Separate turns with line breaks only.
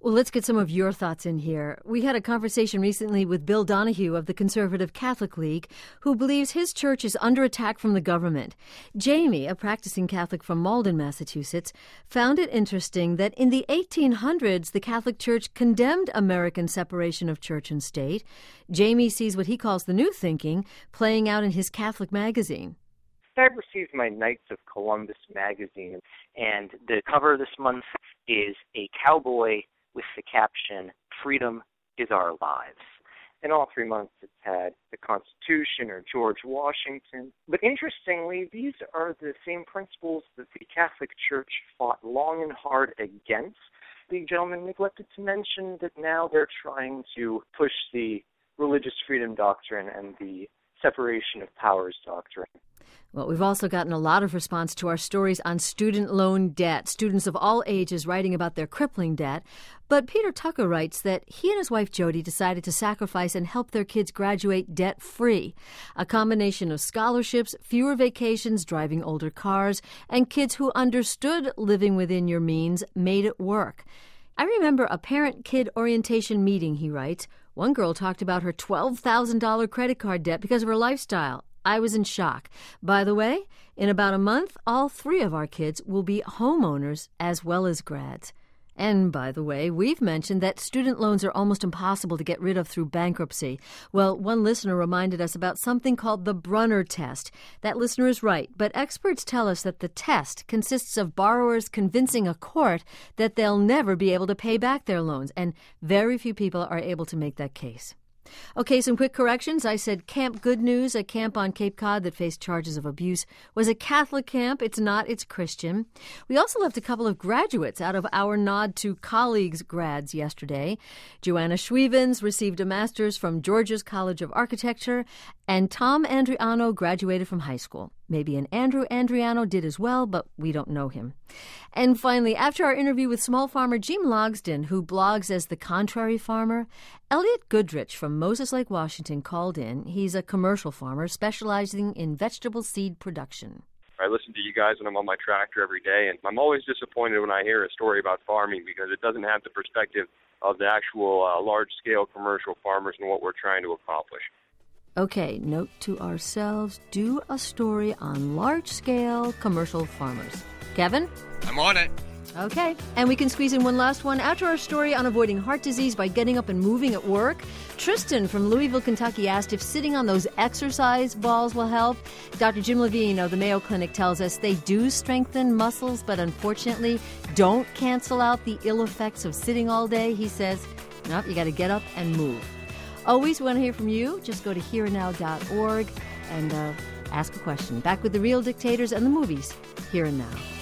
Well, let's get some of your thoughts in here. We had a conversation recently with Bill Donahue of the Conservative Catholic League, who believes his church is under attack from the government. Jamie, a practicing Catholic from Malden, Massachusetts, found it interesting that in the 1800s, the Catholic Church condemned American separation of church and state. Jamie sees what he calls the new thinking playing out in his Catholic magazine.
I received my Knights of Columbus magazine, and the cover this month is a cowboy with the caption, "Freedom is our lives." In all 3 months, it's had the Constitution or George Washington. But interestingly, these are the same principles that the Catholic Church fought long and hard against. The gentleman neglected to mention that now they're trying to push the religious freedom doctrine and the separation of powers doctrine.
Well, we've also gotten a lot of response to our stories on student loan debt, students of all ages writing about their crippling debt. But Peter Tucker writes that he and his wife Jody decided to sacrifice and help their kids graduate debt-free. A combination of scholarships, fewer vacations, driving older cars, and kids who understood living within your means made it work. I remember a parent-kid orientation meeting, he writes. One girl talked about her $12,000 credit card debt because of her lifestyle. I was in shock. By the way, in about a month, all 3 of our kids will be homeowners as well as grads. And by the way, we've mentioned that student loans are almost impossible to get rid of through bankruptcy. Well, one listener reminded us about something called the Brunner test. That listener is right, but experts tell us that the test consists of borrowers convincing a court that they'll never be able to pay back their loans, and very few people are able to make that case. Okay, some quick corrections. I said Camp Good News, a camp on Cape Cod that faced charges of abuse, was a Catholic camp. It's not, it's Christian. We also left a couple of graduates out of our Nod to Colleagues grads yesterday. Joanna Schwievens received a master's from Georgia's College of Architecture, and Tom Andriano graduated from high school. Maybe an Andrew Andriano did as well, but we don't know him. And finally, after our interview with small farmer Jim Logsdon, who blogs as The Contrary Farmer, Elliot Goodrich from Moses Lake, Washington, called in. He's a commercial farmer specializing in vegetable seed production.
I listen to you guys when I'm on my tractor every day, and I'm always disappointed when I hear a story about farming because it doesn't have the perspective of the actual large-scale commercial farmers and what we're trying to accomplish.
Okay, note to ourselves, do a story on large-scale commercial farmers. Kevin?
I'm on it.
Okay, and we can squeeze in one last one. After our story on avoiding heart disease by getting up and moving at work, Tristan from Louisville, Kentucky asked if sitting on those exercise balls will help. Dr. Jim Levine of the Mayo Clinic tells us they do strengthen muscles, but unfortunately don't cancel out the ill effects of sitting all day. He says, nope, you got to get up and move. Always want to hear from you. Just go to hereandnow.org and ask a question. Back with the Real Dictators and the movies, Here and Now.